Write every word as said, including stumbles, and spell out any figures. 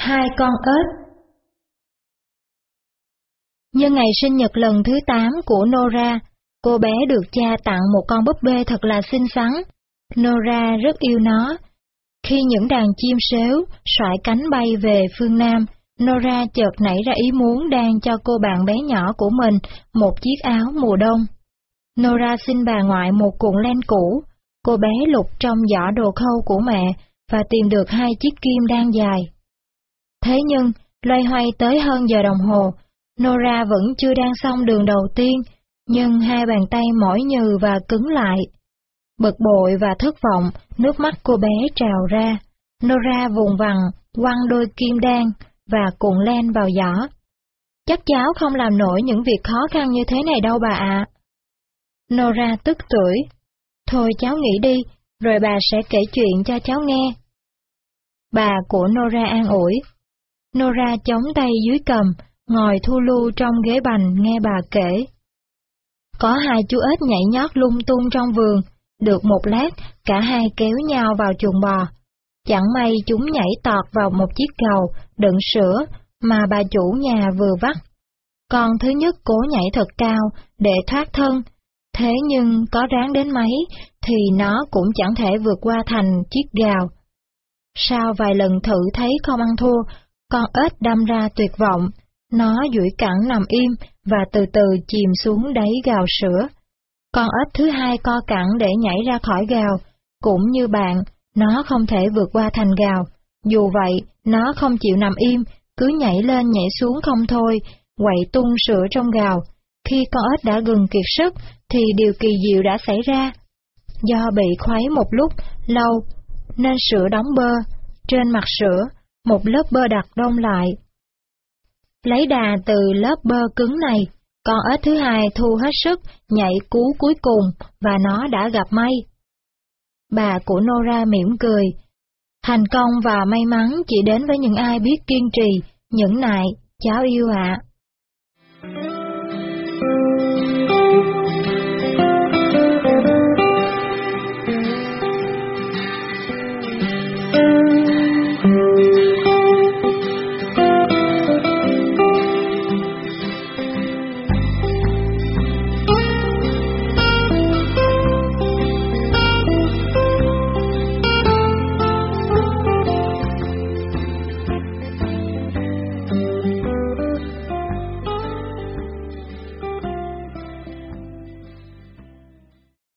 Hai con ếch. Nhân ngày sinh nhật lần thứ tám của Nora, cô bé được cha tặng một con búp bê thật là xinh xắn. Nora rất yêu nó. Khi những đàn chim sếu xoải cánh bay về phương Nam, Nora chợt nảy ra ý muốn đan cho cô bạn bé nhỏ của mình một chiếc áo mùa đông. Nora xin bà ngoại một cuộn len cũ. Cô bé lục trong giỏ đồ khâu của mẹ và tìm được hai chiếc kim đan dài. Thế nhưng, loay hoay tới hơn giờ đồng hồ, Nora vẫn chưa đan xong đường đầu tiên, nhưng hai bàn tay mỏi nhừ và cứng lại. Bực bội và thất vọng, nước mắt cô bé trào ra. Nora vùng vằng, quăng đôi kim đan và cuộn len vào giỏ. Chắc cháu không làm nổi những việc khó khăn như thế này đâu bà ạ. Nora tức tưởi. Thôi cháu nghỉ đi, rồi bà sẽ kể chuyện cho cháu nghe. Bà của Nora an ủi. Nora chống tay dưới cầm, ngồi thu lu trong ghế bành nghe bà kể. Có hai chú ếch nhảy nhót lung tung trong vườn, được một lát cả hai kéo nhau vào chuồng bò. Chẳng may chúng nhảy tọt vào một chiếc cầu đựng sữa mà bà chủ nhà vừa vắt. Con thứ nhất cố nhảy thật cao để thoát thân, thế nhưng có ráng đến mấy thì nó cũng chẳng thể vượt qua thành chiếc gào. Sau vài lần thử thấy không ăn thua, con ếch đâm ra tuyệt vọng, nó duỗi cẳng nằm im và từ từ chìm xuống đáy gào sữa. Con ếch thứ hai co cẳng để nhảy ra khỏi gào, cũng như bạn, nó không thể vượt qua thành gào. Dù vậy, nó không chịu nằm im, cứ nhảy lên nhảy xuống không thôi, quậy tung sữa trong gào. Khi con ếch đã gần kiệt sức, thì điều kỳ diệu đã xảy ra. Do bị khuấy một lúc lâu, nên sữa đóng bơ. Trên mặt sữa, một lớp bơ đặc đông lại. Lấy đà từ lớp bơ cứng này, con ếch thứ hai thu hết sức, nhảy cú cuối cùng, và nó đã gặp may. Bà của Nora mỉm cười. Thành công và may mắn chỉ đến với những ai biết kiên trì, nhẫn nại, cháu yêu ạ. À.